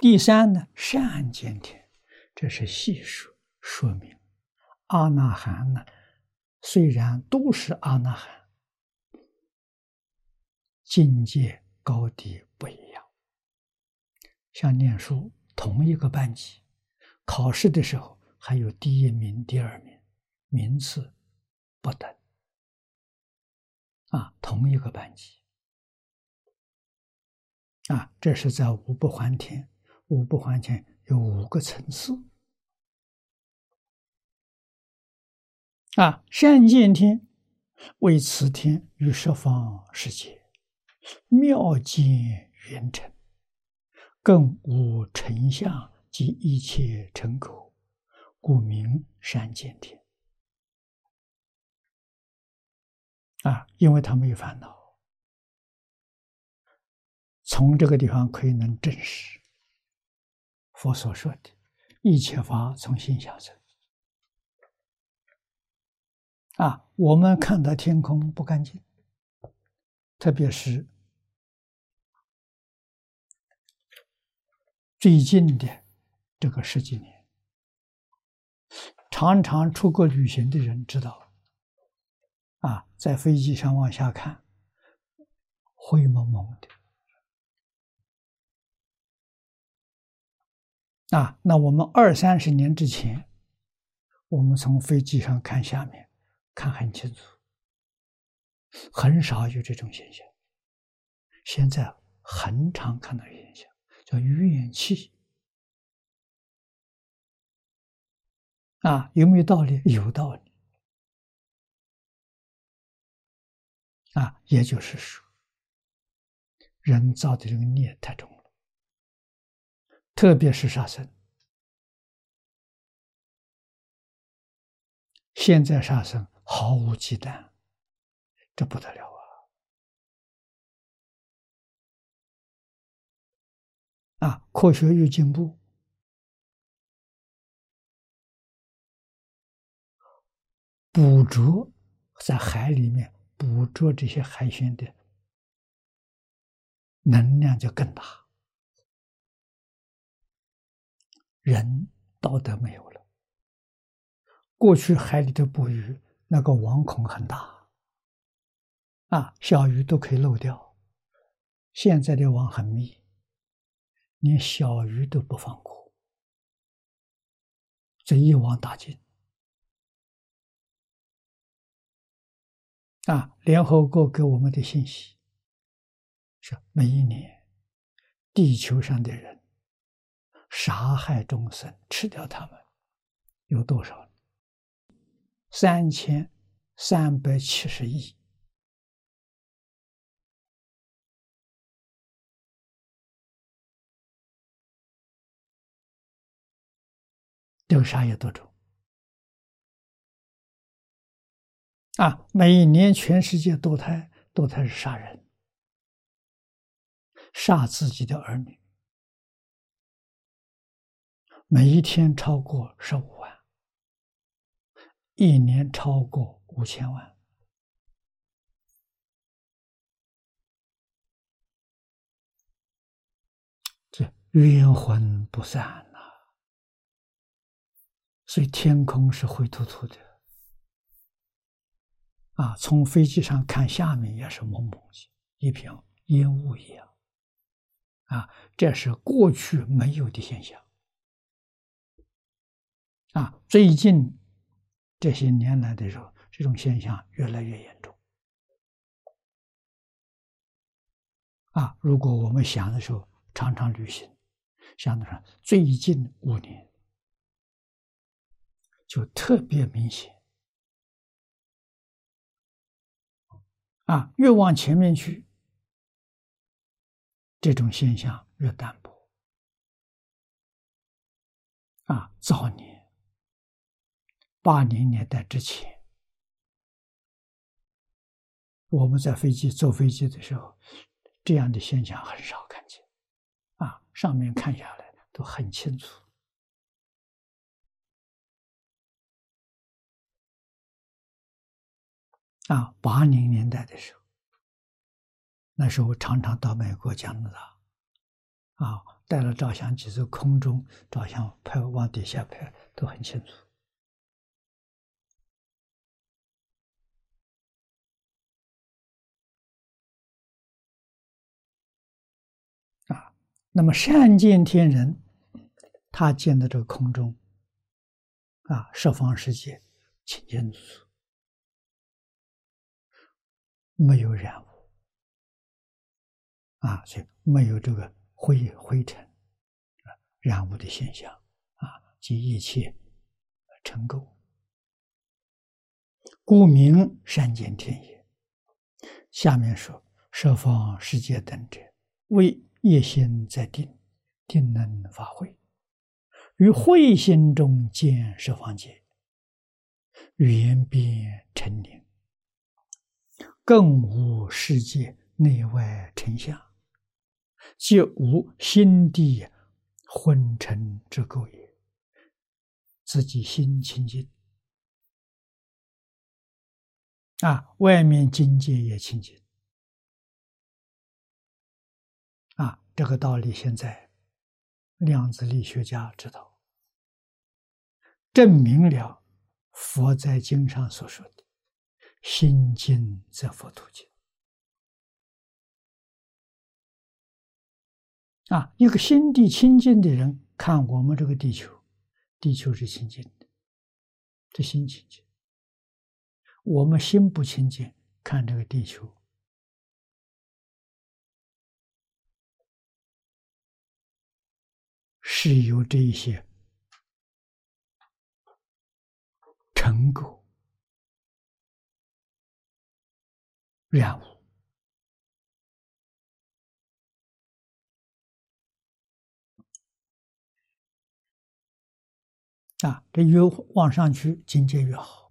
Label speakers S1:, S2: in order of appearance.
S1: 第三呢，善见天，这是细说明阿那含呢，虽然都是阿那含，境界高低不一样。像念书同一个班级，考试的时候还有第一名、第二名，名次不等。同一个班级。这是在五不还天，五不还天有5个层次。善见天为此天于十方世界妙见圆成，更无成相及一切成口，故名善见天。因为他没有烦恼。从这个地方可以能证实佛所说的一切法从心想生。我们看到天空不干净，特别是最近的这个10几年，常常出国旅行的人知道，在飞机上往下看，灰蒙蒙的。那我们20、30年之前，我们从飞机上看下面，看很清楚，很少有这种现象。现在很常看到现象，叫怨气。有没有道理？有道理。也就是说，人造的这个孽太重了，特别是杀生。现在杀生毫无忌惮，这不得了科学又进步，捕捉在海里面捕捉这些海鲜的能量就更大，人道德没有了。过去海里的捕鱼，那个网孔很大，小鱼都可以漏掉。现在的网很密，连小鱼都不放过，这一网打尽。联合国给我们的信息是，每一年地球上的人杀害众生，吃掉他们有多少？3370亿。这个杀业多重每一年全世界堕胎是杀人，杀自己的儿女，每一天超过15万，一年超过5000万。这冤魂不散所以天空是灰秃秃的从飞机上看下面也是蒙蒙的，一片烟雾一样这是过去没有的现象最近这些年来的时候，这种现象越来越严重如果我们想的时候常常旅行，想的是最近5年就特别明显越往前面去，这种现象越淡薄早年80年代之前，我们在坐飞机的时候，这样的现象很少看见上面看下来都很清楚80年代的时候，那时候常常到美国、加拿大带了照相机，在空中照相拍，往底下拍都很清楚。啊，那么善见天人，他见的这个空中啊，十方世界清净如素，没有染污啊，所以没有这个灰尘染污的现象啊，及一切尘垢，故名善见天也。下面说，十方世界等者，为业心在定，定能发慧，于慧心中见十方界，语言变成灵，更无世界内外成相，即无心地昏沉之垢也。自己心清净啊，外面境界也清净啊，这个道理现在量子力学家知道，证明了佛在经上所说的心净则佛土净啊，一个心地清净的人看我们这个地球，地球是清净的，这心清净。我们心不清净，看这个地球，是有这一些尘垢染污啊，这越往上去境界越好。